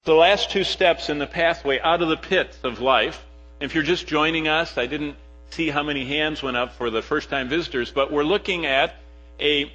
The last two steps in the pathway out of the pits of life. If you're just joining us, I didn't see how many hands went up for the first-time visitors, but we're looking at a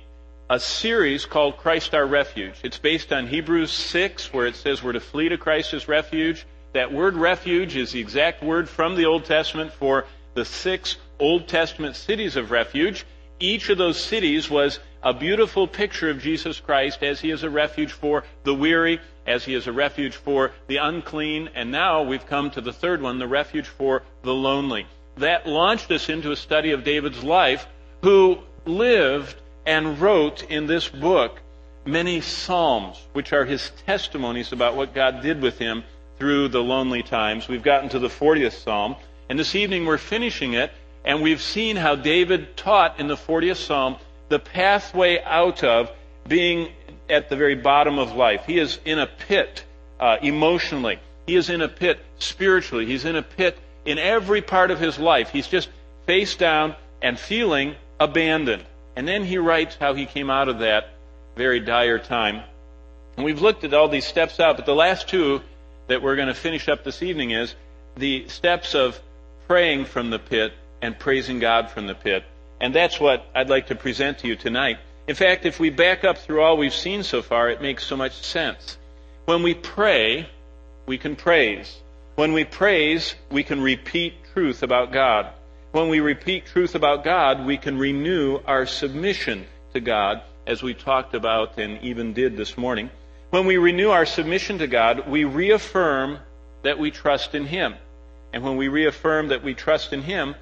series called Christ Our Refuge. It's based on Hebrews 6, where it says we're to flee to Christ as refuge. That word refuge is the exact word from the Old Testament for the 6 Old Testament cities of refuge. Each of those cities was a beautiful picture of Jesus Christ as He is a refuge for the weary, as He is a refuge for the unclean, and now we've come to the third one, the refuge for the lonely. That launched us into a study of David's life, who lived and wrote in this book many psalms, which are his testimonies about what God did with him through the lonely times. We've gotten to the 40th Psalm, and this evening we're finishing it, and we've seen how David taught in the 40th Psalm the pathway out of being at the very bottom of life. He is in a pit emotionally. He is in a pit spiritually. He's in a pit in every part of his life. He's just face down and feeling abandoned. And then he writes how he came out of that very dire time. And we've looked at all these steps out, but the last two that we're going to finish up this evening is the steps of praying from the pit and praising God from the pit. And that's what I'd like to present to you tonight. In fact, if we back up through all we've seen so far, it makes so much sense. When we pray, we can praise. When we praise, we can repeat truth about God. When we repeat truth about God, we can renew our submission to God, as we talked about and even did this morning. When we renew our submission to God, we reaffirm that we trust in Him. And when we reaffirm that we trust in Him,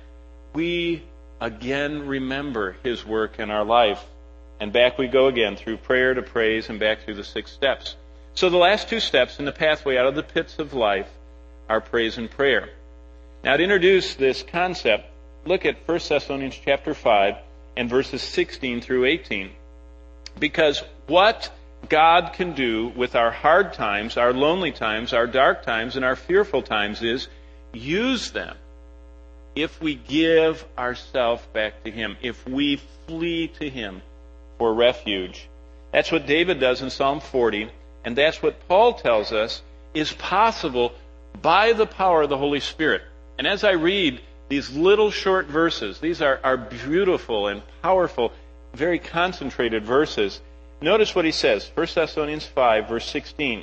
we again remember His work in our life. And back we go again through prayer to praise and back through the 6 steps. So the last 2 steps in the pathway out of the pits of life are praise and prayer. Now, to introduce this concept, look at 1 Thessalonians chapter 5 and verses 16 through 18. Because what God can do with our hard times, our lonely times, our dark times, and our fearful times is use them if we give ourselves back to Him, if we flee to Him for refuge. That's what David does in Psalm 40, and that's what Paul tells us is possible by the power of the Holy Spirit. And as I read these little short verses, these are beautiful and powerful, very concentrated verses. Notice what he says, 1 Thessalonians 5, verse 16.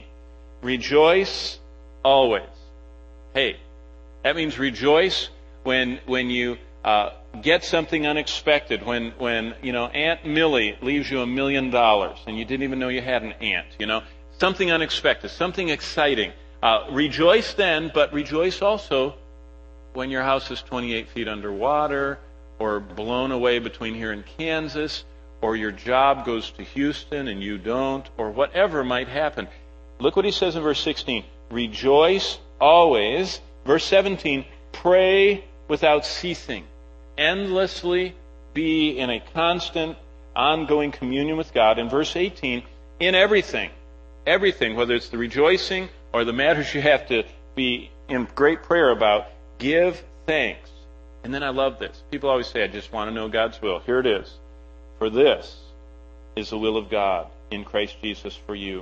Rejoice always. Hey, that means rejoice when you get something unexpected, when Aunt Millie leaves you $1 million and you didn't even know you had an aunt, something unexpected, something exciting. Rejoice then, but rejoice also when your house is 28 feet underwater, or blown away between here and Kansas, or your job goes to Houston and you don't, or whatever might happen. Look what he says in verse 16. Rejoice always. Verse 17, pray without ceasing. Endlessly be in a constant, ongoing communion with God. In verse 18, in everything, whether it's the rejoicing or the matters you have to be in great prayer about, give thanks. And then I love this. People always say, I just want to know God's will. Here it is. For this is the will of God in Christ Jesus for you.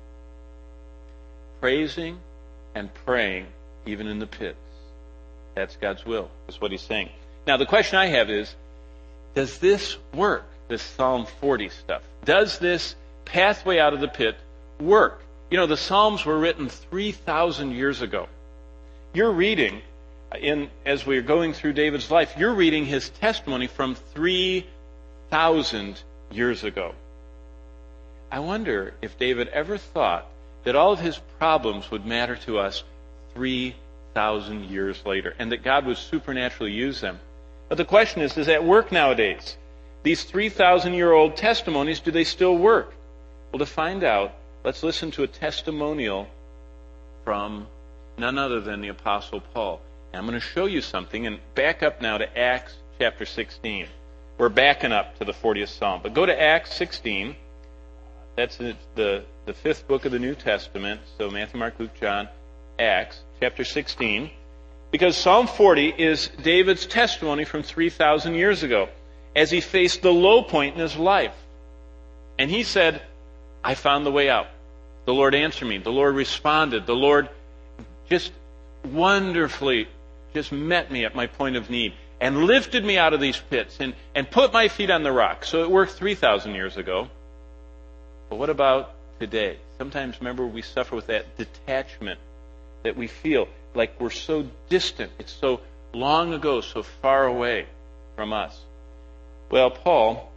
Praising and praying even in the pits. That's God's will, is what he's saying. Now, the question I have is, does this work, this Psalm 40 stuff? Does this pathway out of the pit work? The Psalms were written 3,000 years ago. You're reading, as we're going through David's life, you're reading his testimony from 3,000 years ago. I wonder if David ever thought that all of his problems would matter to us 3,000 years later, and that God would supernaturally use them. But the question is, does that work nowadays? These 3,000-year-old testimonies, do they still work? Well, to find out, let's listen to a testimonial from none other than the Apostle Paul. And I'm going to show you something, and back up now to Acts chapter 16. We're backing up to the 40th Psalm. But go to Acts 16. That's the 5th book of the New Testament. So Matthew, Mark, Luke, John, Acts chapter 16. Because Psalm 40 is David's testimony from 3,000 years ago, as he faced the low point in his life. And he said, I found the way out. The Lord answered me. The Lord responded. The Lord just wonderfully just met me at my point of need and lifted me out of these pits and put my feet on the rock. So it worked 3,000 years ago. But what about today? Sometimes, remember, we suffer with that detachment that we feel like we're so distant. It's so long ago, so far away from us. Well, Paul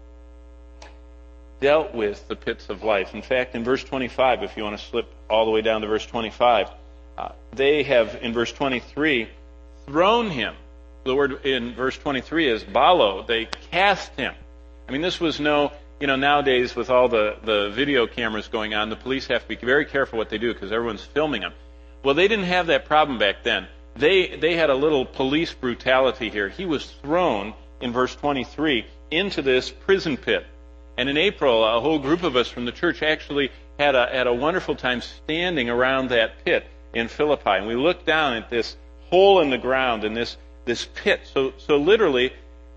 dealt with the pits of life. In fact, in verse 25, if you want to slip all the way down to verse 25, they have, in verse 23, thrown him. The word in verse 23 is balo. They cast him. I mean, this was nowadays with all the video cameras going on, the police have to be very careful what they do because everyone's filming them. Well, they didn't have that problem back then. They had a little police brutality here. He was thrown, in verse 23, into this prison pit. And in April, a whole group of us from the church actually had a wonderful time standing around that pit in Philippi. And we looked down at this hole in the ground and this pit. So literally,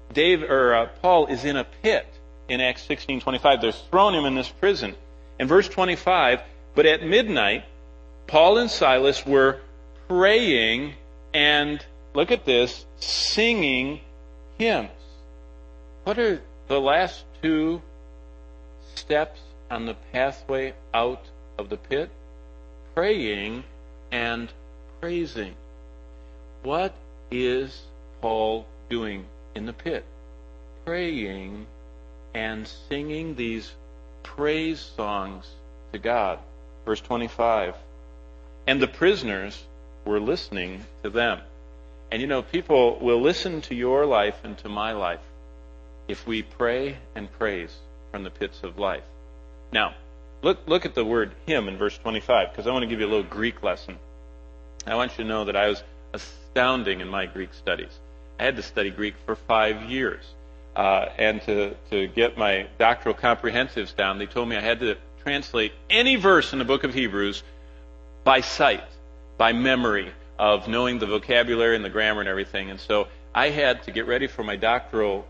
Paul is in a pit in Acts 16:25. They're throwing him in this prison. In verse 25, but at midnight, Paul and Silas were praying and, look at this, singing hymns. What are the last two steps on the pathway out of the pit? Praying and praising. What is Paul doing in the pit? Praying and singing these praise songs to God. Verse 25. And the prisoners were listening to them. And people will listen to your life and to my life if we pray and praise from the pits of life. Now, look at the word hymn in verse 25, because I want to give you a little Greek lesson. I want you to know that I was astounding in my Greek studies. I had to study Greek for 5 years. And to get my doctoral comprehensives down, they told me I had to translate any verse in the book of Hebrews by sight, by memory of knowing the vocabulary and the grammar and everything. And so I had to get ready for my doctoral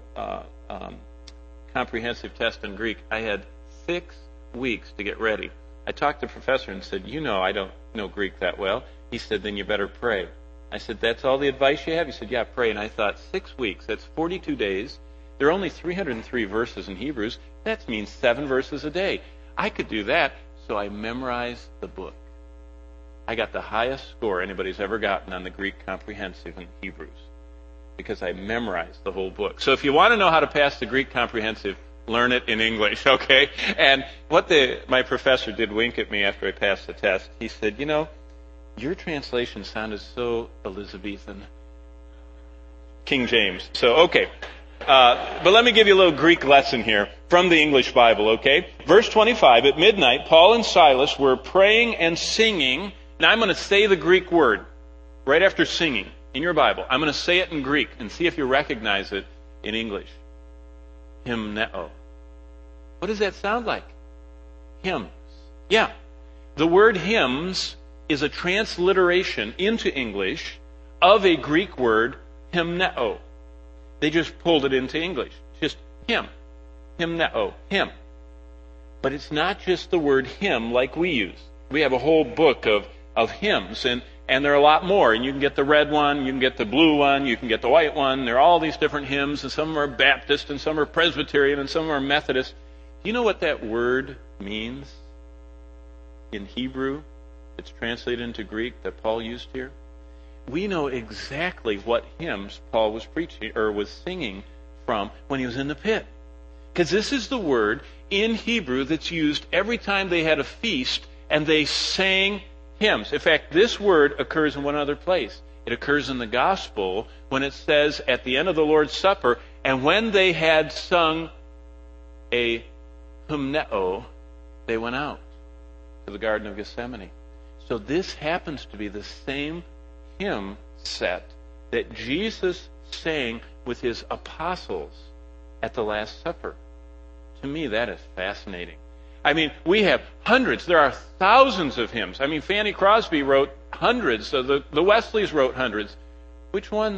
comprehensive test in Greek. I had 6 weeks to get ready. I talked to the professor and said, I don't know Greek that well. He said, then you better pray. I said, that's all the advice you have? He said, yeah, pray. And I thought, 6 weeks, that's 42 days. There are only 303 verses in Hebrews. That means 7 verses a day. I could do that, so I memorized the book. I got the highest score anybody's ever gotten on the Greek comprehensive in Hebrews because I memorized the whole book. So if you want to know how to pass the Greek comprehensive, learn it in English, okay? And what my professor did wink at me after I passed the test. He said, your translation sounded so Elizabethan. King James. So, okay. But let me give you a little Greek lesson here from the English Bible, okay? Verse 25, at midnight, Paul and Silas were praying and singing. Now I'm going to say the Greek word right after singing in your Bible. I'm going to say it in Greek and see if you recognize it in English. Hymneo. What does that sound like? Hymns. Yeah. The word hymns is a transliteration into English of a Greek word, hymneo. They just pulled it into English. Just hymn. Hymneo. Hymn. But it's not just the word hymn like we use. We have a whole book of hymns, and there are a lot more. And you can get the red one, you can get the blue one, you can get the white one. There are all these different hymns, and some of them are Baptist, and some are Presbyterian, and some are Methodist. Do you know what that word means in Hebrew? It's translated into Greek that Paul used here. We know exactly what hymns Paul was preaching or was singing from when he was in the pit. Because this is the word in Hebrew that's used every time they had a feast and they sang hymns. In fact, this word occurs in one other place. It occurs in the gospel when it says at the end of the Lord's Supper, and when they had sung a hymneo, they went out to the Garden of Gethsemane. So this happens to be the same hymn set that Jesus sang with his apostles at the Last Supper. To me, that is fascinating. I mean, we have hundreds. There are thousands of hymns. I mean, Fanny Crosby wrote hundreds. So the Wesleys wrote hundreds. Which were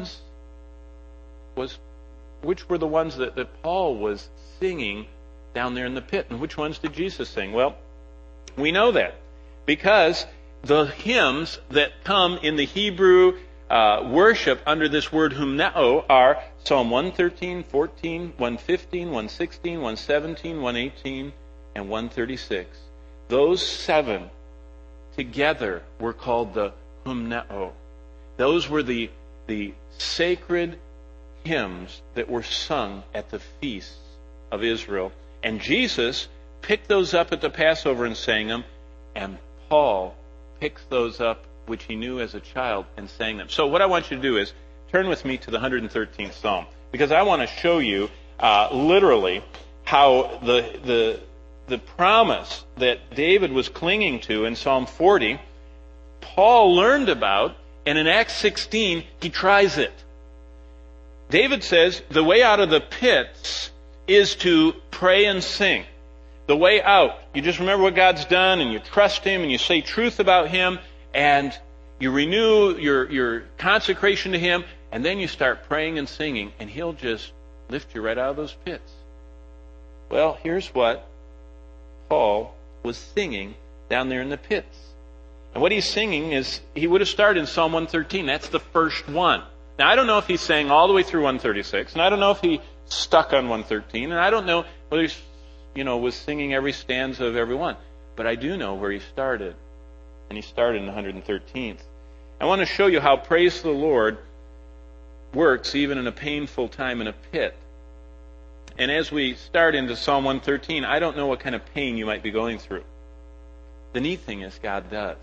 the ones that Paul was singing down there in the pit? And which ones did Jesus sing? Well, we know that because the hymns that come in the Hebrew worship under this word humnao are Psalm 113, 14, 115, 116, 117, 118, and 136. Those 7 together were called the humnao. Those were the sacred hymns that were sung at the feasts of Israel. And Jesus picked those up at the Passover and sang them, and Paul picks those up, which he knew as a child, and sang them. So what I want you to do is turn with me to the 113th Psalm, because I want to show you literally how the promise that David was clinging to in Psalm 40, Paul learned about, and in Acts 16, he tries it. David says, the way out of the pits is to pray and sing. The way out, you just remember what God's done, and you trust Him, and you say truth about Him, and you renew your consecration to Him, and then you start praying and singing, and He'll just lift you right out of those pits. Well, here's what Paul was singing down there in the pits. And what he's singing is, he would have started in Psalm 113. That's the first one. Now, I don't know if he sang all the way through 136, and I don't know if he stuck on 113, and I don't know whether he was singing every stanza of every one. But I do know where he started. And he started in the 113th. I want to show you how praise the Lord works even in a painful time in a pit. And as we start into Psalm 113, I don't know what kind of pain you might be going through. The neat thing is God does.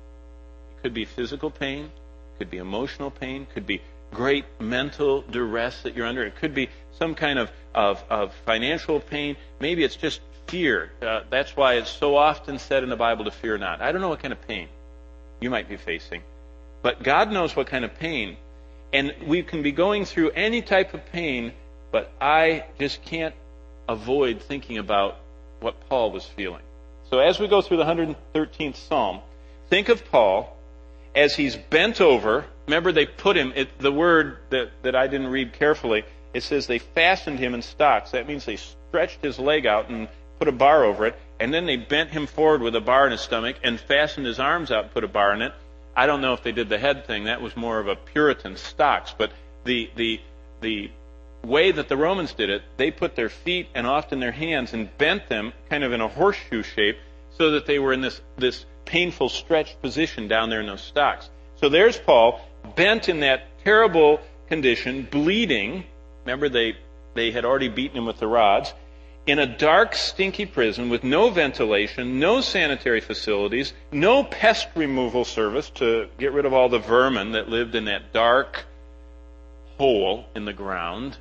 It could be physical pain, it could be emotional pain, it could be great mental duress that you're under. It could be some kind of financial pain. Maybe it's just fear. That's why it's so often said in the Bible to fear not. I don't know what kind of pain you might be facing. But God knows what kind of pain. And we can be going through any type of pain, but I just can't avoid thinking about what Paul was feeling. So as we go through the 113th Psalm, think of Paul as he's bent over. Remember, they put him, the word that I didn't read carefully, it says they fastened him in stocks. That means they stretched his leg out and put a bar over it, and then they bent him forward with a bar in his stomach and fastened his arms out and put a bar in it. I don't know if they did the head thing. That was more of a Puritan stocks. But the way that the Romans did it, they put their feet and often their hands and bent them kind of in a horseshoe shape so that they were in this painful stretched position down there in those stocks. So there's Paul, bent in that terrible condition, bleeding. Remember, they had already beaten him with the rods, in a dark, stinky prison with no ventilation, no sanitary facilities, no pest removal service to get rid of all the vermin that lived in that dark hole in the ground.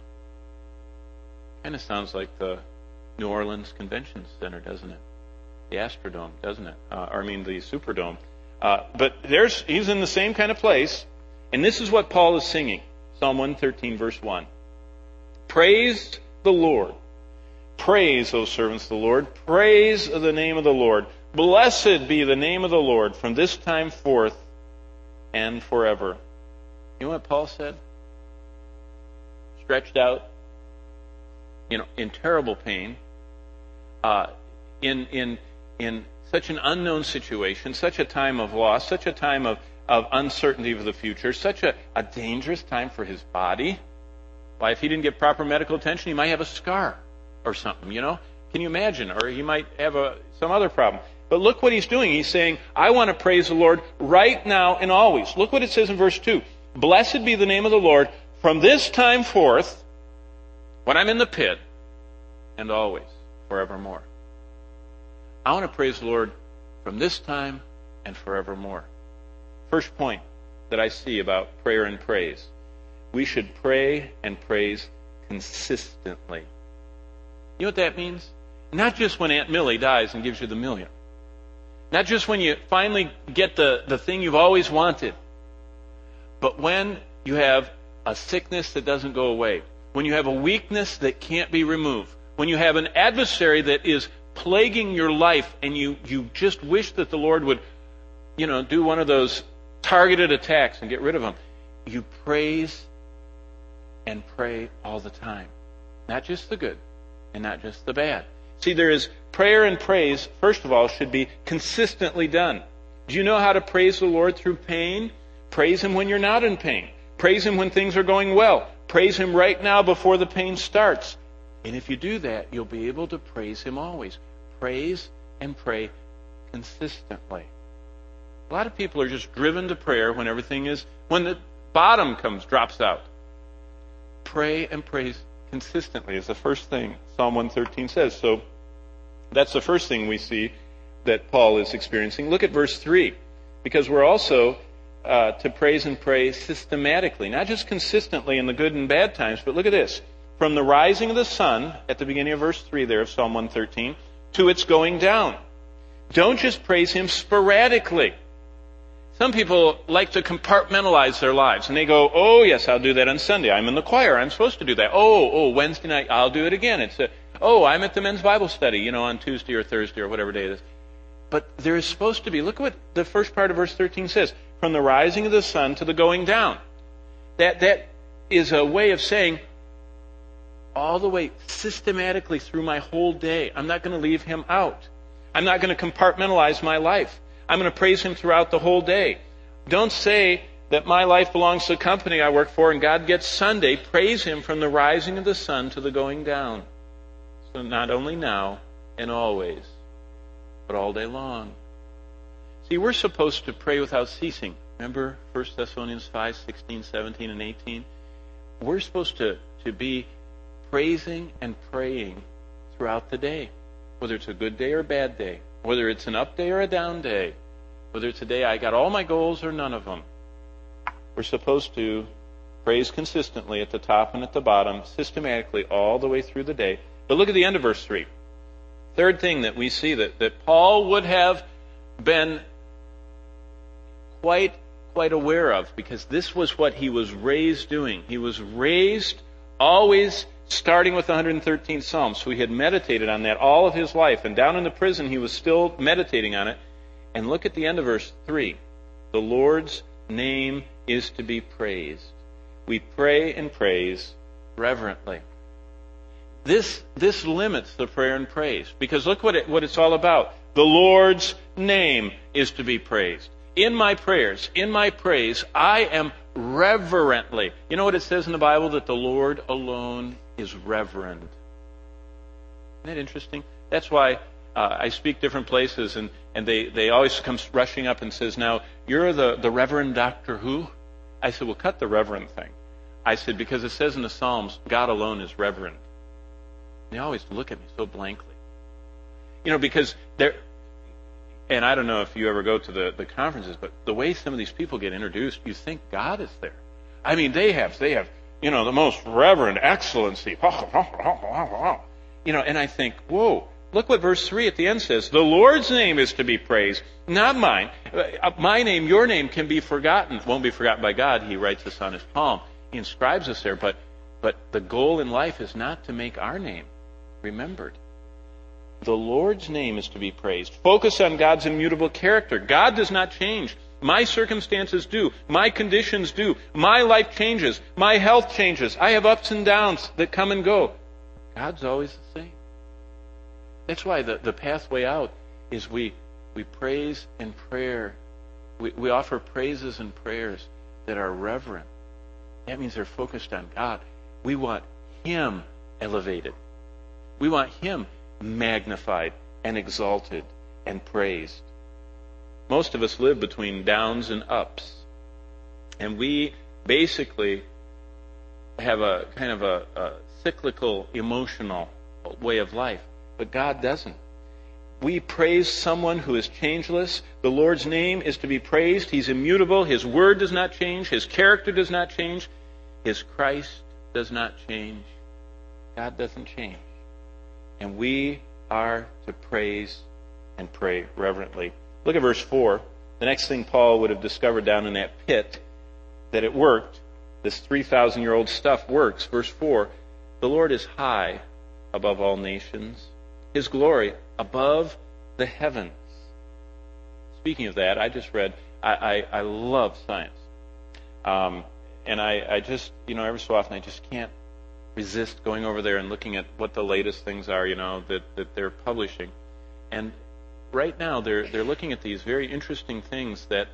Kind of sounds like the New Orleans Convention Center, doesn't it? The Astrodome, doesn't it? The Superdome. But he's in the same kind of place, and this is what Paul is singing. Psalm 113, verse 1. Praise the Lord. Praise, O servants of the Lord. Praise the name of the Lord. Blessed be the name of the Lord from this time forth and forever. You know what Paul said? Stretched out, in terrible pain, in such an unknown situation, such a time of loss, such a time of uncertainty of the future, such a dangerous time for his body. Why, if he didn't get proper medical attention, he might have a scar or something, Can you imagine? Or he might have some other problem. But look what he's doing. He's saying, I want to praise the Lord right now and always. Look what it says in verse 2. Blessed be the name of the Lord from this time forth, when I'm in the pit, and always, forevermore. I want to praise the Lord from this time and forevermore. First point that I see about prayer and praise. We should pray and praise consistently. You know what that means? Not just when Aunt Millie dies and gives you the $1 million. Not just when you finally get the thing you've always wanted. But when you have a sickness that doesn't go away. When you have a weakness that can't be removed. When you have an adversary that is plaguing your life and you just wish that the Lord would, do one of those targeted attacks and get rid of them. You praise and pray all the time. Not just the good and not just the bad. See, there is prayer and praise, first of all, should be consistently done. Do you know how to praise the Lord through pain? Praise Him when you're not in pain. Praise Him when things are going well. Praise Him right now before the pain starts. And if you do that, you'll be able to praise Him always. Praise and pray consistently. A lot of people are just driven to prayer when when the bottom drops out. Pray and praise consistently is the first thing Psalm 113 says. So that's the first thing we see that Paul is experiencing. Look at verse 3, because we're also to praise and pray systematically, not just consistently in the good and bad times, but look at this. From the rising of the sun, at the beginning of verse 3 there of Psalm 113, to its going down. Don't just praise Him sporadically. Some people like to compartmentalize their lives, and they go, oh, yes, I'll do that on Sunday. I'm in the choir. I'm supposed to do that. Oh, Wednesday night, I'll do it again. I'm at the men's Bible study, on Tuesday or Thursday or whatever day it is. But there is supposed to be, look at what the first part of verse 13 says, from the rising of the sun to the going down. That is a way of saying, all the way systematically through my whole day, I'm not going to leave Him out. I'm not going to compartmentalize my life. I'm going to praise Him throughout the whole day. Don't say that my life belongs to the company I work for and God gets Sunday. Praise Him from the rising of the sun to the going down. So not only now and always, but all day long. See, we're supposed to pray without ceasing. Remember 1 Thessalonians 5, 16, 17, and 18? We're supposed to be praising and praying throughout the day, whether it's a good day or a bad day, whether it's an up day or a down day, whether it's a day I got all my goals or none of them. We're supposed to praise consistently at the top and at the bottom, systematically all the way through the day. But look at the end of verse 3. Third thing that we see that Paul would have been quite aware of, because this was what he was raised doing. He was raised always starting with the 113th Psalm. So he had meditated on that all of his life. And down in the prison, he was still meditating on it. And look at the end of verse 3. The Lord's name is to be praised. We pray and praise reverently. This limits the prayer and praise. Because look what it's all about. The Lord's name is to be praised. In my prayers, in my praise, I am reverently. You know what it says in the Bible? That the Lord alone is reverend. Isn't that interesting? That's why I speak different places, and they always come rushing up and says, now, you're the Reverend Doctor Who? I said, well, cut the reverend thing. I said, because it says in the Psalms, God alone is reverend. And they always look at me so blankly. Because they're... And I don't know if you ever go to the conferences, but the way some of these people get introduced, you think God is there. I mean, they have the most reverend excellency. And I think, whoa, look what verse 3 at the end says. The Lord's name is to be praised, not mine. My name, your name can be forgotten. Won't be forgotten by God. He writes this on his palm. He inscribes us there. But the goal in life is not to make our name remembered. The Lord's name is to be praised. Focus on God's immutable character. God does not change. My circumstances do. My conditions do. My life changes. My health changes. I have ups and downs that come and go. God's always the same. That's why the pathway out is we praise and prayer. We offer praises and prayers that are reverent. That means they're focused on God. We want Him elevated. We want Him magnified and exalted and praised. Most of us live between downs and ups. And we basically have a kind of a cyclical, emotional way of life. But God doesn't. We praise someone who is changeless. The Lord's name is to be praised. He's immutable. His word does not change. His character does not change. His Christ does not change. God doesn't change. And we are to praise and pray reverently. Look at verse 4. The next thing Paul would have discovered down in that pit, that it worked. This 3,000-year-old stuff works. Verse 4, the Lord is high above all nations. His glory above the heavens. Speaking of that, I just read, I love science. And I just, every so often I just can't resist going over there and looking at what the latest things are, that they're publishing. And right now they're looking at these very interesting things that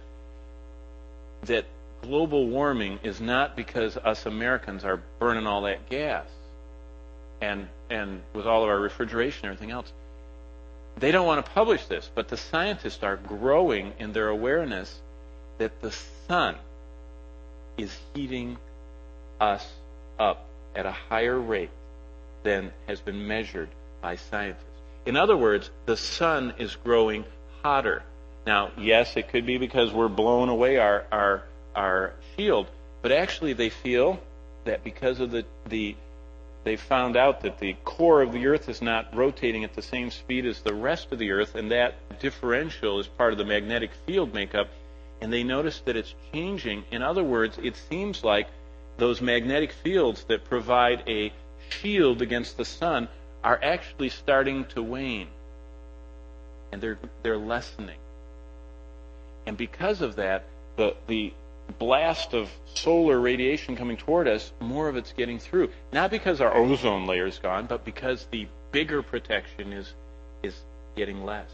global warming is not because us Americans are burning all that gas and with all of our refrigeration and everything else. They don't want to publish this, but the scientists are growing in their awareness that the sun is heating us up at a higher rate than has been measured by scientists. In other words, the sun is growing hotter. Now, yes, it could be because we're blowing away our shield, but actually they feel that because of they found out that the core of the earth is not rotating at the same speed as the rest of the earth, and that differential is part of the magnetic field makeup, and they noticed that it's changing. In other words, it seems like those magnetic fields that provide a shield against the sun are actually starting to wane, and they're lessening. And because of that, the blast of solar radiation coming toward us, more of it's getting through. Not because our ozone layer is gone, but because the bigger protection is getting less.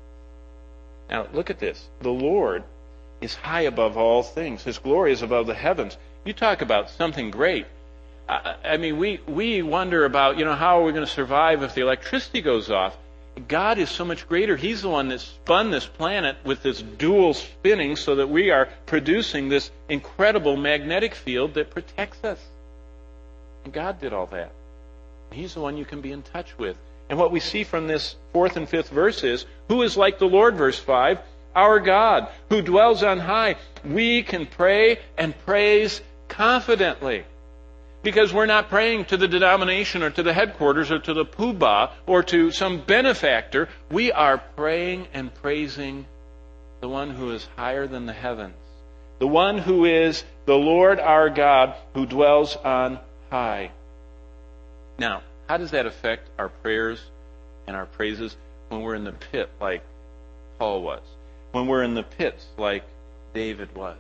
Now, look at this. The Lord is high above all things. His glory is above the heavens. You talk about something great. I mean, we wonder about, how are we going to survive if the electricity goes off? God is so much greater. He's the one that spun this planet with this dual spinning so that we are producing this incredible magnetic field that protects us. And God did all that. He's the one you can be in touch with. And what we see from this 4th and 5th verse is, who is like the Lord, verse 5, our God, who dwells on high. We can pray and praise confidently. Because we're not praying to the denomination or to the headquarters or to the poobah or to some benefactor. We are praying and praising the one who is higher than the heavens. The one who is the Lord our God who dwells on high. Now, how does that affect our prayers and our praises when we're in the pit like Paul was? When we're in the pits like David was?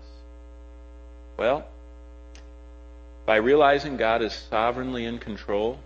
Well, by realizing God is sovereignly in control,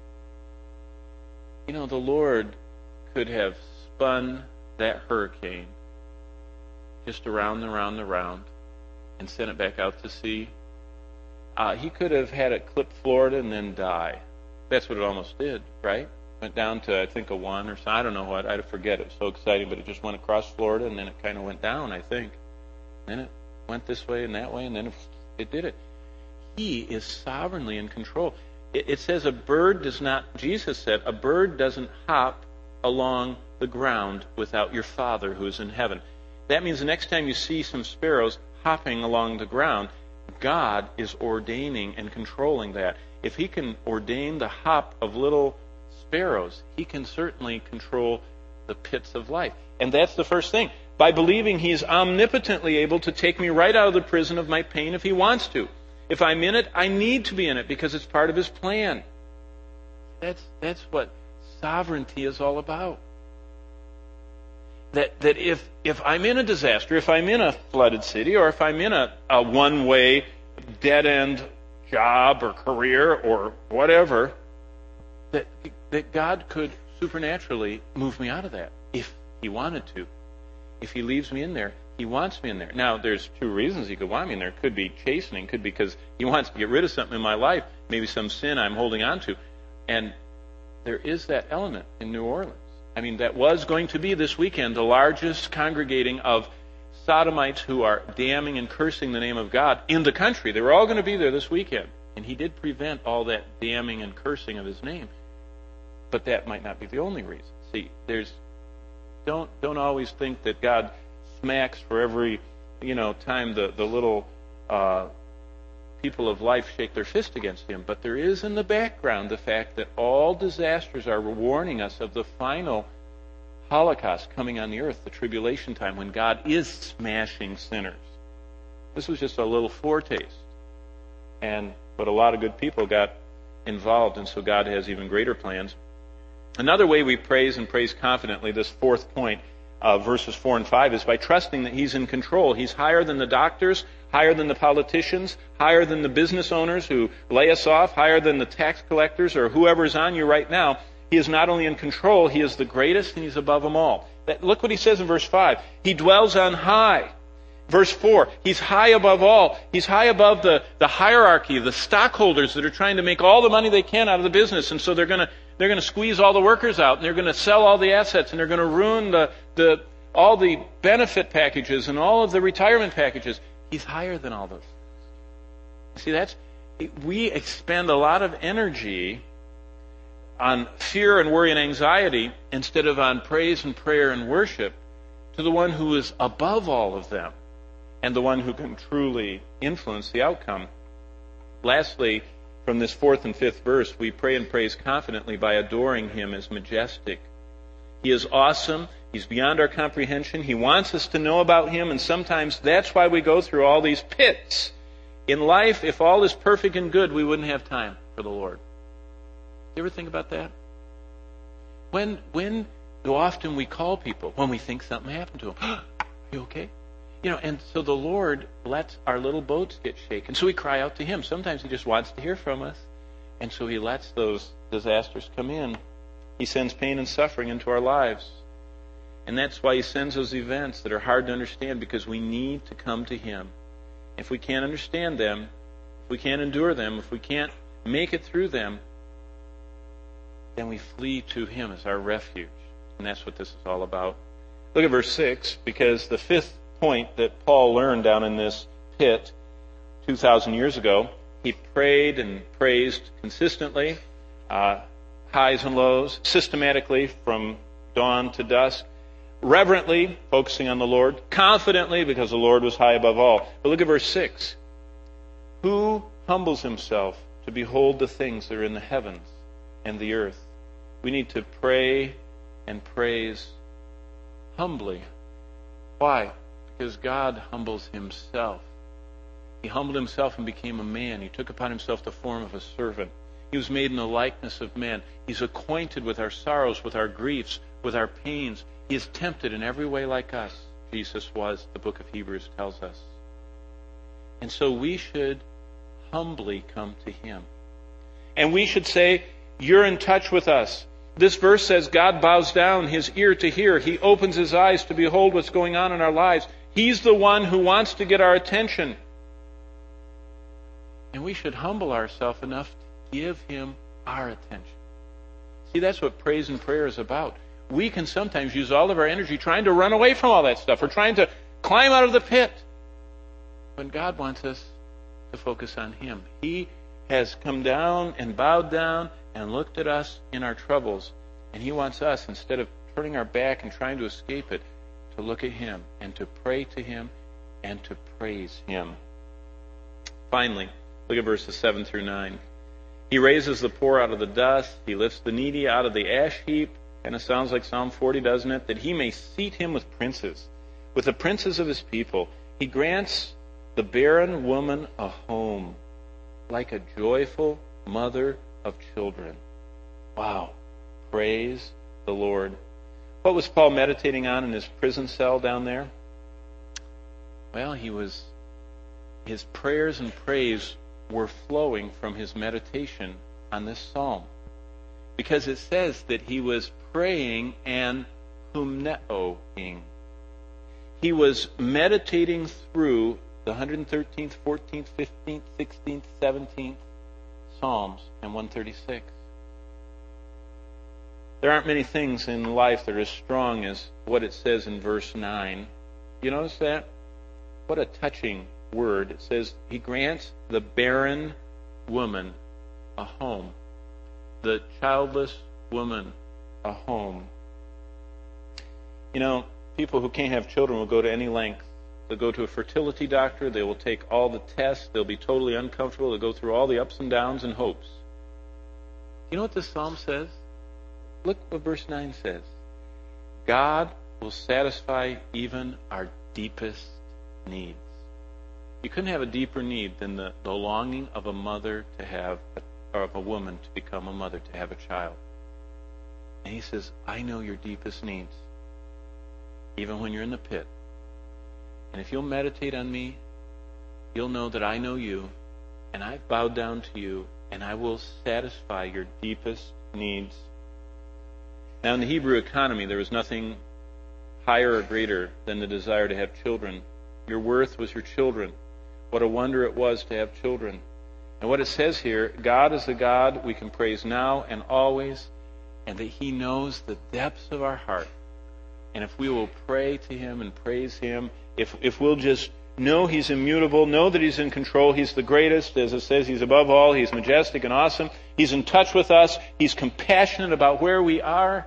the Lord could have spun that hurricane just around and sent it back out to sea. He could have had it clip Florida and then die. That's what it almost did, right? Went down to, I think, a 1 or something. I don't know what. I forget. It was so exciting, but it just went across Florida and then it kind of went down, I think. Then it went this way and that way, and then it did it. He is sovereignly in control. It says Jesus said, a bird doesn't hop along the ground without your Father who is in heaven. That means the next time you see some sparrows hopping along the ground, God is ordaining and controlling that. If He can ordain the hop of little sparrows, He can certainly control the pits of life. And that's the first thing. By believing He's omnipotently able to take me right out of the prison of my pain if He wants to. If I'm in it, I need to be in it because it's part of His plan. That's what sovereignty is all about. That if I'm in a disaster, if I'm in a flooded city, or if I'm in a one-way, dead-end job or career or whatever, that God could supernaturally move me out of that if He wanted to. If He leaves me in there, He wants me in there. Now, there's 2 reasons He could want me in there. It could be chastening. It could be because He wants to get rid of something in my life, maybe some sin I'm holding on to. And there is that element in New Orleans. I mean, that was going to be this weekend the largest congregating of sodomites who are damning and cursing the name of God in the country. They were all going to be there this weekend. And He did prevent all that damning and cursing of His name. But that might not be the only reason. See, don't always think that God smacks for every time the little people of life shake their fist against Him. But there is in the background the fact that all disasters are warning us of the final Holocaust coming on the earth, the tribulation time, when God is smashing sinners. This was just a little foretaste. But a lot of good people got involved, and so God has even greater plans. Another way we praise and praise confidently, this 4th point, verses 4 and 5 is by trusting that He's in control. He's higher than the doctors, higher than the politicians, higher than the business owners who lay us off, higher than the tax collectors or whoever's on you right now. He is not only in control, He is the greatest and He's above them all. Look what He says in verse 5. He dwells on high. Verse 4, He's high above all. He's high above the hierarchy, the stockholders that are trying to make all the money they can out of the business. And so they're going to squeeze all the workers out, and they're going to sell all the assets, and they're going to ruin all the benefit packages and all of the retirement packages. He's higher than all those. See, we expend a lot of energy on fear and worry and anxiety instead of on praise and prayer and worship to the one who is above all of them and the one who can truly influence the outcome. Lastly, from this 4th and 5th verse, we pray and praise confidently by adoring Him as majestic. He is awesome. He's beyond our comprehension. He wants us to know about Him, and sometimes that's why we go through all these pits. In life, if all is perfect and good, we wouldn't have time for the Lord. You ever think about that? When so often we call people when we think something happened to them. Are you okay? And so the Lord lets our little boats get shaken. So we cry out to Him. Sometimes He just wants to hear from us. And so He lets those disasters come in. He sends pain and suffering into our lives. And that's why He sends those events that are hard to understand, because we need to come to Him. If we can't understand them, if we can't endure them, if we can't make it through them, then we flee to Him as our refuge. And that's what this is all about. Look at verse 6, because the 5th point that Paul learned down in this pit 2,000 years ago, he prayed and praised consistently, highs and lows, systematically from dawn to dusk, reverently, focusing on the Lord, confidently, because the Lord was high above all. But look at verse 6. Who humbles himself to behold the things that are in the heavens and the earth? We need to pray and praise humbly. Why? Because God humbles Himself. He humbled Himself and became a man. He took upon Himself the form of a servant. He was made in the likeness of man. He's acquainted with our sorrows, with our griefs, with our pains. He is tempted in every way like us. Jesus was, the book of Hebrews tells us. And so we should humbly come to Him. And we should say, You're in touch with us. This verse says God bows down His ear to hear. He opens His eyes to behold what's going on in our lives. He's the one who wants to get our attention. And we should humble ourselves enough to give Him our attention. See, that's what praise and prayer is about. We can sometimes use all of our energy trying to run away from all that stuff, or trying to climb out of the pit, when God wants us to focus on Him. He has come down and bowed down and looked at us in our troubles. And He wants us, instead of turning our back and trying to escape it, to look at Him and to pray to Him and to praise Him. Finally, look at verses 7 through 9. He raises the poor out of the dust. He lifts the needy out of the ash heap. Kind of sounds like Psalm 40, doesn't it? That He may seat him with princes, with the princes of His people. He grants the barren woman a home, like a joyful mother of children. Wow. Praise the Lord. What was Paul meditating on in his prison cell down there? Well, his prayers and praise were flowing from his meditation on this psalm. Because it says that he was praying and humneoing. He was meditating through the 113th, 14th, 15th, 16th, 17th Psalms and 136. There aren't many things in life that are as strong as what it says in verse 9. You notice that? What a touching word. It says, He grants the barren woman a home. The childless woman a home. You know, people who can't have children will go to any length. They'll go to a fertility doctor. They will take all the tests. They'll be totally uncomfortable. They'll go through all the ups and downs and hopes. You know what this psalm says? Look what verse 9 says. God will satisfy even our deepest needs. You couldn't have a deeper need than the longing of a mother to have, or of a woman to become a mother, to have a child. And He says, I know your deepest needs. even when you're in the pit. And if you'll meditate on me, you'll know that I know you, and I've bowed down to you, and I will satisfy your deepest needs. Now, in the Hebrew economy, there was nothing higher or greater than the desire to have children. Your worth was your children. What a wonder it was to have children. And what it says here, God is a God we can praise now and always, and that He knows the depths of our heart. And if we will pray to Him and praise Him, if we'll just know He's immutable, know that He's in control, He's the greatest, as it says, He's above all, He's majestic and awesome, He's in touch with us, He's compassionate about where we are,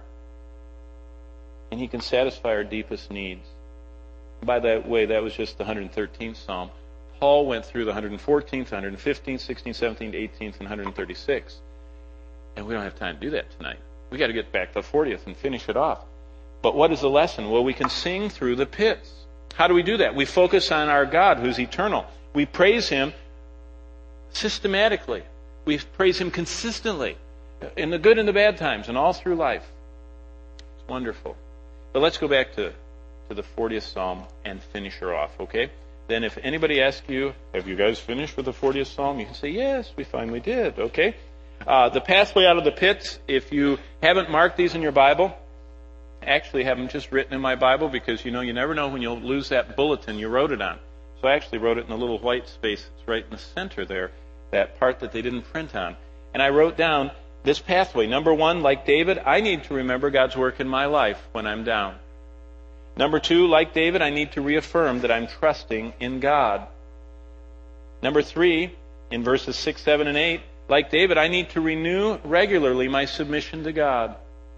and He can satisfy our deepest needs. By that way, that was just the 113th Psalm. Paul went through the 114th, 115th, 16th, 17th, 18th, and 136th. And we don't have time to do that tonight. We've got to get back to the 40th and finish it off. But what is the lesson? Well, we can sing through the pits. How do we do that? We focus on our God who's eternal. We praise Him systematically. We praise Him consistently in the good and the bad times and all through life. It's wonderful. But let's go back to the 40th Psalm and finish her off, okay? Then if anybody asks you, have you guys finished with the 40th Psalm? You can say, yes, we finally did, okay? The pathway out of the pits, if you haven't marked these in your Bible, actually have them just written in my Bible because, you never know when you'll lose that bulletin you wrote it on. So I actually wrote it in the little white space that's right in the center there, that part that they didn't print on. And I wrote down this pathway. Number 1, like David, I need to remember God's work in my life when I'm down. Number 2, like David, I need to reaffirm that I'm trusting in God. Number 3, in verses 6, 7, and 8, like David, I need to renew regularly my submission to God.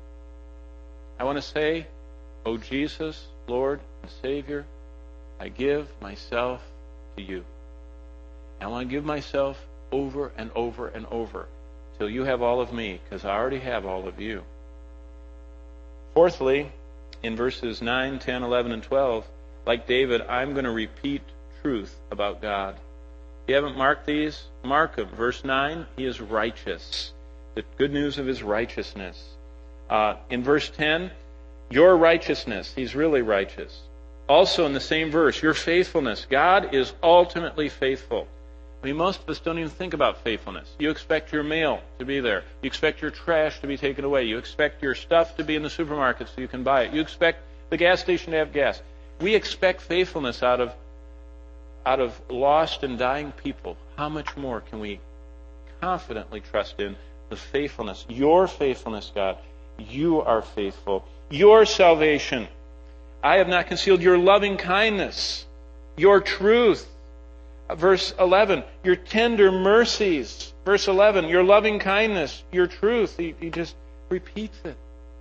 I want to say, O Jesus, Lord and Savior, I give myself to you. I want to give myself over and over and over till you have all of me, because I already have all of you. Fourthly, in verses 9, 10, 11, and 12, like David, I'm going to repeat truth about God. If you haven't marked these, mark them. Verse 9, He is righteous. The good news of His righteousness. In verse 10, your righteousness. He's really righteous. Also in the same verse, your faithfulness. God is ultimately faithful. I mean, most of us don't even think about faithfulness. You expect your mail to be there. You expect your trash to be taken away. You expect your stuff to be in the supermarket so you can buy it. You expect the gas station to have gas. We expect faithfulness out of lost and dying people. How much more can we confidently trust in the faithfulness? Your faithfulness, God. You are faithful. Your salvation. I have not concealed your loving kindness, your truth. Verse 11, your tender mercies. Verse 11, your loving kindness, your truth. He just repeats it.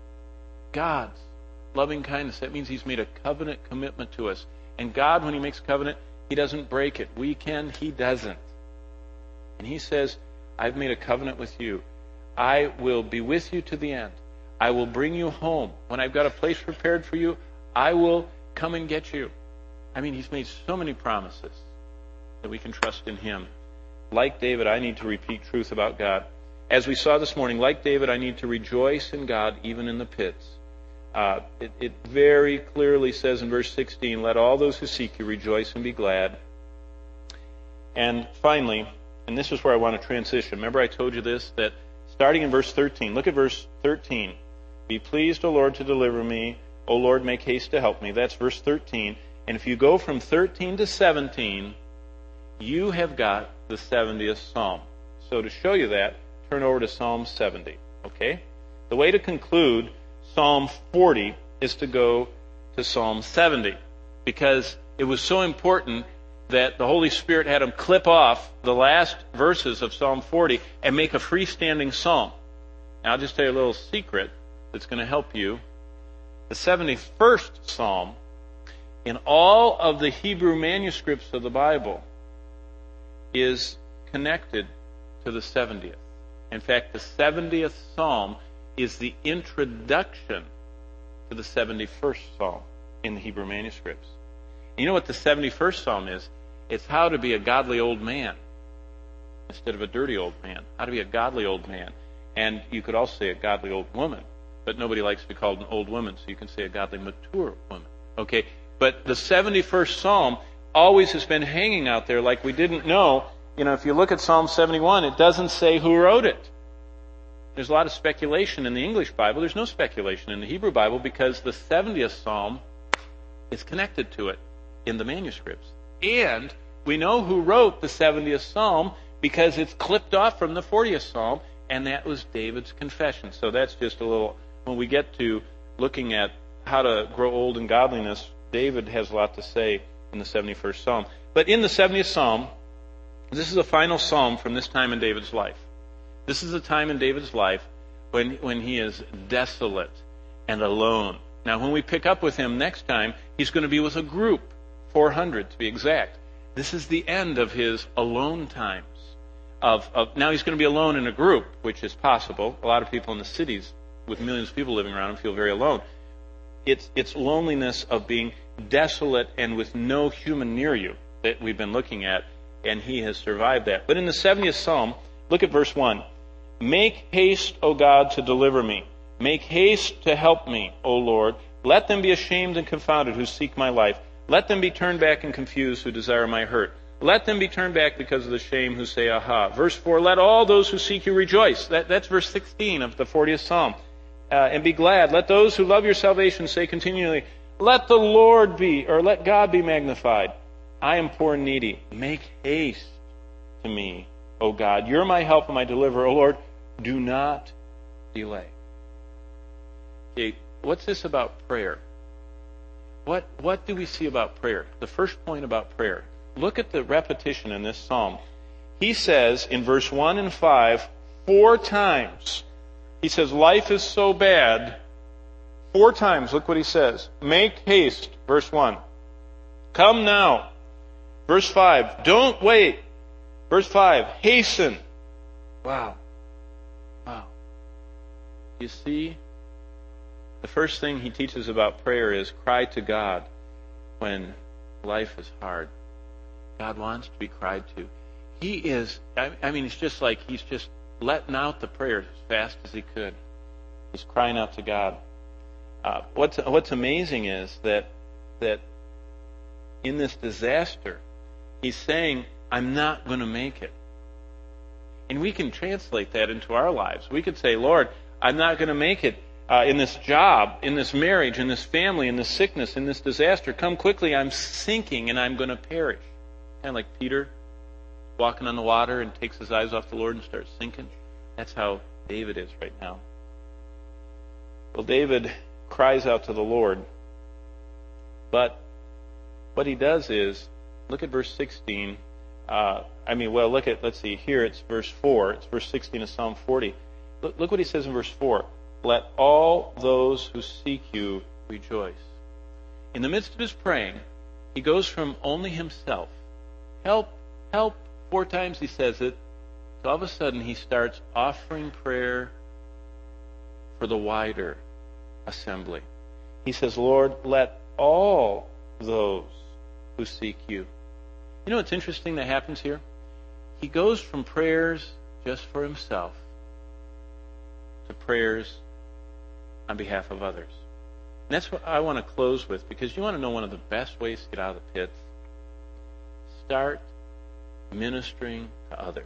God's loving kindness. That means He's made a covenant commitment to us. And God, when He makes a covenant, He doesn't break it. We can, He doesn't. And He says, I've made a covenant with you. I will be with you to the end. I will bring you home. When I've got a place prepared for you, I will come and get you. I mean, He's made so many promises that we can trust in Him. Like David, I need to repeat truth about God. As we saw this morning, like David, I need to rejoice in God even in the pits. It very clearly says in verse 16, let all those who seek you rejoice and be glad. And finally, and this is where I want to transition. Remember I told you this, that starting in verse 13, look at verse 13. Be pleased, O Lord, to deliver me. O Lord, make haste to help me. That's verse 13. And if you go from 13 to 17, you have got the 70th Psalm. So to show you that, turn over to Psalm 70. Okay? The way to conclude Psalm 40 is to go to Psalm 70, because it was so important that the Holy Spirit had him clip off the last verses of Psalm 40 and make a freestanding psalm. Now, I'll just tell you a little secret that's going to help you. The 71st Psalm, in all of the Hebrew manuscripts of the Bible, is connected to the 70th. In fact, the 70th Psalm is the introduction to the 71st Psalm in the Hebrew manuscripts. You know what the 71st Psalm is? It's how to be a godly old man instead of a dirty old man. How to be a godly old man. And you could also say a godly old woman, but nobody likes to be called an old woman, so you can say a godly mature woman. Okay, but the 71st Psalm always has been hanging out there like we didn't know. If you look at Psalm 71, it doesn't say who wrote it. There's a lot of speculation in the English Bible. There's no speculation in the Hebrew Bible because the 70th Psalm is connected to it in the manuscripts. And we know who wrote the 70th Psalm because it's clipped off from the 40th Psalm, and that was David's confession. So that's just a little, when we get to looking at how to grow old in godliness, David has a lot to say in the 71st Psalm. But in the 70th Psalm, this is the final psalm from this time in David's life. This is a time in David's life when he is desolate and alone. Now, when we pick up with him next time, he's going to be with a group, 400 to be exact. This is the end of his alone times. Now he's going to be alone in a group, which is possible. A lot of people in the cities with millions of people living around him feel very alone. It's loneliness of being desolate and with no human near you that we've been looking at, and he has survived that. But in the 70th Psalm, look at verse 1. Make haste, O God, to deliver me. Make haste to help me, O Lord. Let them be ashamed and confounded who seek my life. Let them be turned back and confused who desire my hurt. Let them be turned back because of the shame who say, Aha. Verse 4, let all those who seek you rejoice. That's verse 16 of the 40th Psalm. And be glad. Let those who love your salvation say continually, let God be magnified. I am poor and needy. Make haste to me, O God. You're my help and my deliverer. O Lord, do not delay. Okay, what's this about prayer? What do we see about prayer? The first point about prayer. Look at the repetition in this psalm. He says in verse 1 and 5, 4 times. He says, life is so bad. 4 times, look what he says. Make haste, verse 1. Come now. Verse 5, don't wait. Verse 5, hasten. Wow. You see, the first thing he teaches about prayer is cry to God when life is hard. God wants to be cried to. He is, it's just like he's just letting out the prayer as fast as he could. He's crying out to God. What's amazing is that in this disaster, he's saying, I'm not going to make it. And we can translate that into our lives. We could say, Lord, I'm not going to make it in this job, in this marriage, in this family, in this sickness, in this disaster. Come quickly, I'm sinking and I'm going to perish. Kind of like Peter walking on the water and takes his eyes off the Lord and starts sinking. That's how David is right now. Well, David cries out to the Lord. But what he does is, look at verse 16. Let's see, here it's verse 4. It's verse 16 of Psalm 40. Look what he says in verse 4. Let all those who seek you rejoice. In the midst of his praying, he goes from only himself, help, 4 times he says it, so all of a sudden he starts offering prayer for the wider assembly. He says, Lord, let all those who seek you. You know what's interesting that happens here? He goes from prayers just for himself to prayers on behalf of others. And that's what I want to close with, because you want to know one of the best ways to get out of the pits? Start ministering to others.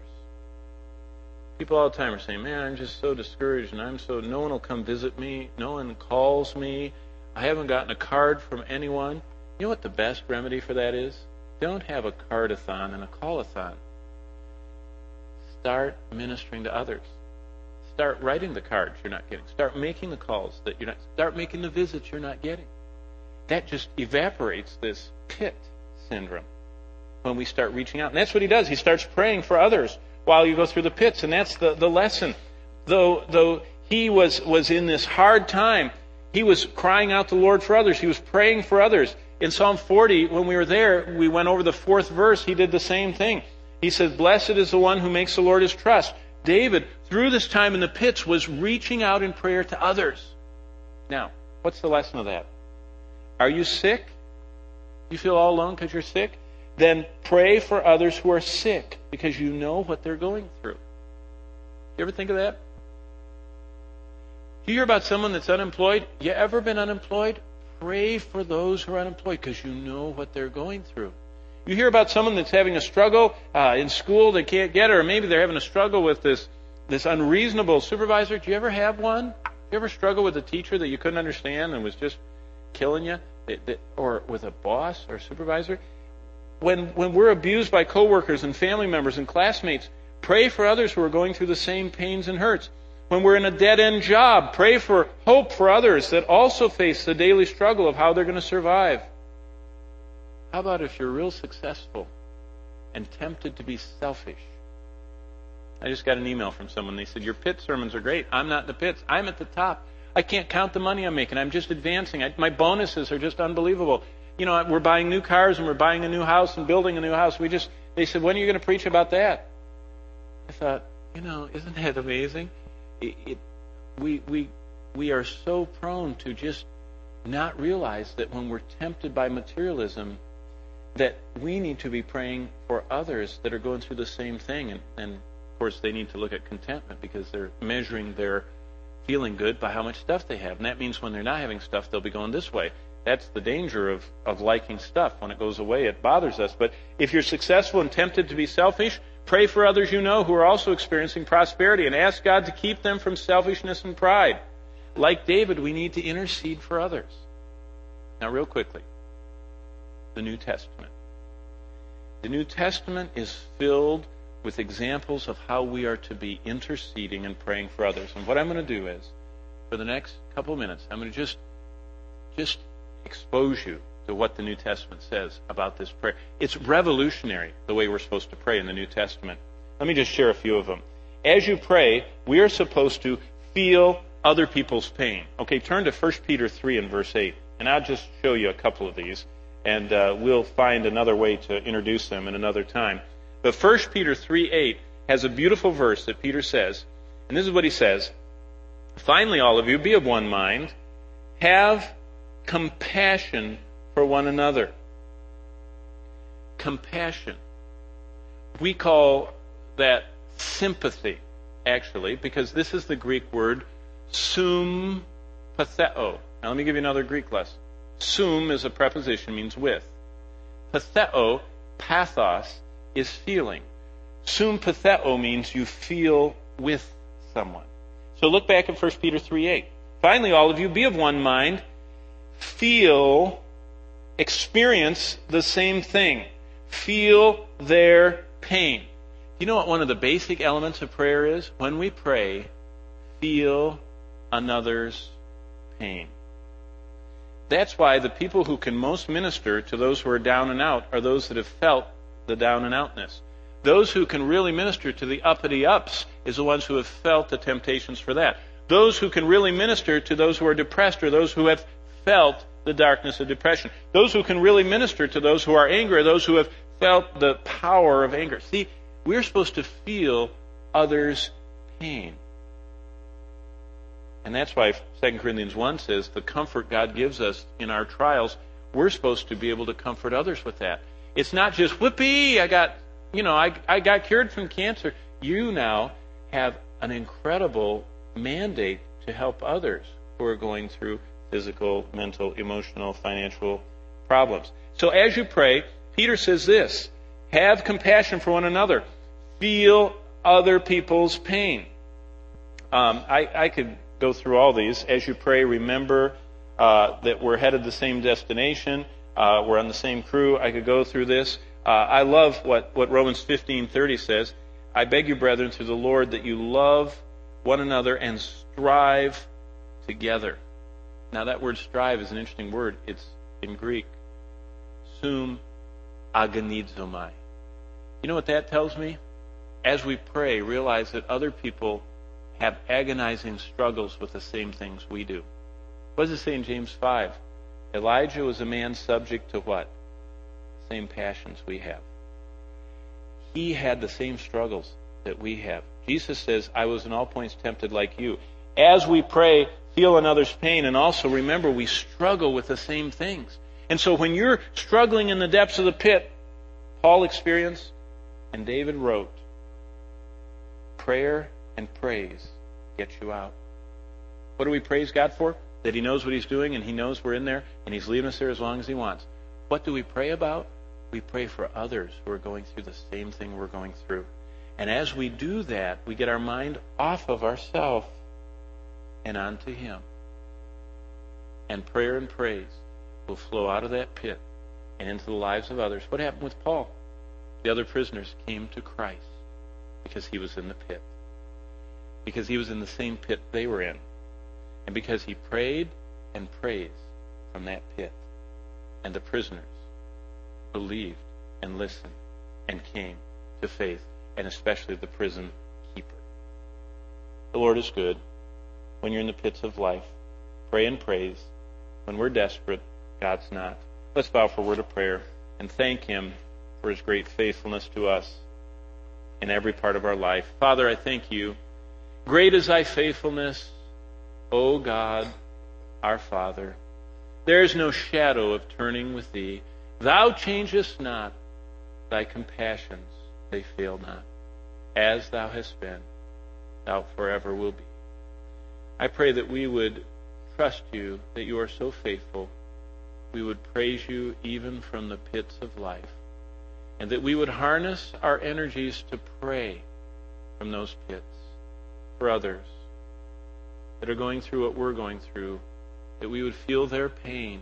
People all the time are saying, man, I'm just so discouraged, and no one will come visit me, no one calls me, I haven't gotten a card from anyone. You know what the best remedy for that is? Don't have a card-a-thon and a call-a-thon. Start ministering to others. Start writing the cards you're not getting. Start making the calls that you're not. Start making the visits you're not getting. That just evaporates this pit syndrome when we start reaching out. And that's what he does. He starts praying for others while you go through the pits. And that's the lesson. Though he was in this hard time, he was crying out to the Lord for others. He was praying for others. In Psalm 40, when we were there, we went over the 4th verse. He did the same thing. He said, blessed is the one who makes the Lord his trust. David, through this time in the pits, was reaching out in prayer to others. Now, what's the lesson of that? Are you sick? You feel all alone because you're sick? Then pray for others who are sick, because you know what they're going through. You ever think of that? You hear about someone that's unemployed? You ever been unemployed? pray for those who are unemployed because you know what they're going through. You hear about someone that's having a struggle in school, they can't get it, or maybe they're having a struggle with this unreasonable supervisor. Do you ever have one? Do you ever struggle with a teacher that you couldn't understand and was just killing you? Or with a boss or supervisor? When we're abused by coworkers and family members and classmates, pray for others who are going through the same pains and hurts. When we're in a dead-end job, pray for hope for others that also face the daily struggle of how they're going to survive. How about if you're real successful and tempted to be selfish? I just got an email from someone. They said, your pit sermons are great. I'm not in the pits. I'm at the top. I can't count the money I'm making. I'm just advancing. My bonuses are just unbelievable. We're buying new cars and we're buying a new house and building a new house. They said, when are you going to preach about that? I thought, isn't that amazing? We are so prone to just not realize that when we're tempted by materialism, that we need to be praying for others that are going through the same thing. And of course, they need to look at contentment because they're measuring their feeling good by how much stuff they have. And that means when they're not having stuff, they'll be going this way. That's the danger of liking stuff. When it goes away, it bothers us. But if you're successful and tempted to be selfish, pray for others who are also experiencing prosperity and ask God to keep them from selfishness and pride. Like David, we need to intercede for others. Now, real quickly, the New Testament. The New Testament is filled with examples of how we are to be interceding and praying for others. And what I'm going to do is, for the next couple of minutes, I'm going to just expose you to what the New Testament says about this prayer. It's revolutionary, the way we're supposed to pray in the New Testament. Let me just share a few of them. As you pray, we are supposed to feel other people's pain. Okay, turn to 1 Peter 3 and verse 8, and I'll just show you a couple of these, and we'll find another way to introduce them in another time. But 1 Peter 3:8 has a beautiful verse that Peter says, and this is what he says, finally, all of you, be of one mind, have compassion for one another. Compassion. We call that sympathy, actually, because this is the Greek word sympatheo. Now let me give you another Greek lesson. Sum is a preposition, means with. Patheo, pathos, is feeling. Sympatheo means you feel with someone. So look back at 1 Peter 3:8. Finally, all of you, be of one mind, experience the same thing. Feel their pain. You know what one of the basic elements of prayer is? When we pray, feel another's pain. That's why the people who can most minister to those who are down and out are those that have felt the down and outness. Those who can really minister to the uppity ups is the ones who have felt the temptations for that. Those who can really minister to those who are depressed are those who have felt the darkness of depression. Those who can really minister to those who are angry are those who have felt the power of anger. See, we're supposed to feel others' pain. And that's why 2 Corinthians 1 says the comfort God gives us in our trials, we're supposed to be able to comfort others with that. It's not just, whoopee, I got cured from cancer. You now have an incredible mandate to help others who are going through physical, mental, emotional, financial problems. So as you pray, Peter says this, have compassion for one another. Feel other people's pain. I could go through all these. As you pray, remember that we're headed the same destination. We're on the same crew. I could go through this. I love what Romans 15:30 says. I beg you, brethren, through the Lord, that you love one another and strive together. Now that word strive is an interesting word. It's in Greek. Sum agonizomai. You know what that tells me? As we pray, realize that other people have agonizing struggles with the same things we do. What does it say in James 5? Elijah was a man subject to what? Same passions we have. He had the same struggles that we have. Jesus says, I was in all points tempted like you. As we pray, feel another's pain, and also remember we struggle with the same things. And so when you're struggling in the depths of the pit, Paul experienced and David wrote, prayer and praise get you out. What do we praise God for? that He knows what He's doing and He knows we're in there and He's leaving us there as long as He wants. What do we pray about? We pray for others who are going through the same thing we're going through. And as we do that, we get our mind off of ourselves and onto Him. And prayer and praise will flow out of that pit and into the lives of others. What happened with Paul? The other prisoners came to Christ because he was in the pit. Because he was in the same pit they were in. And because he prayed and praised from that pit. And the prisoners believed and listened and came to faith, and especially the prison keeper. The Lord is good when you're in the pits of life. Pray and praise. When we're desperate, God's not. Let's bow for a word of prayer and thank Him for His great faithfulness to us in every part of our life. Father, I thank You. Great is Thy faithfulness, O God, our Father. There is no shadow of turning with Thee. Thou changest not. Thy compassions, they fail not. As Thou hast been, Thou forever will be. I pray that we would trust You, that You are so faithful. We would praise You even from the pits of life. And that we would harness our energies to pray from those pits for others that are going through what we're going through, that we would feel their pain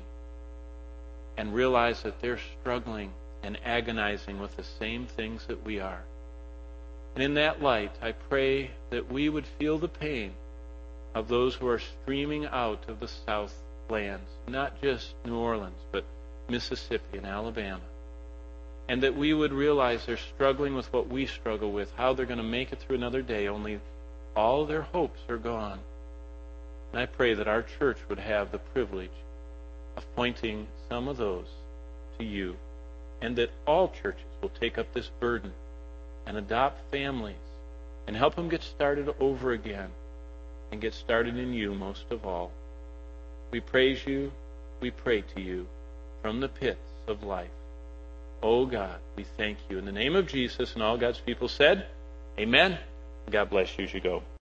and realize that they're struggling and agonizing with the same things that we are. And in that light, I pray that we would feel the pain of those who are streaming out of the South lands, not just New Orleans, but Mississippi and Alabama. And that we would realize they're struggling with what we struggle with, how they're going to make it through another day, only all their hopes are gone. And I pray that our church would have the privilege of pointing some of those to You, and that all churches will take up this burden and adopt families and help them get started over again and get started in You most of all. We praise You, we pray to You from the pits of life. Oh God, we thank You. In the name of Jesus, and all God's people said, Amen. God bless you as you go.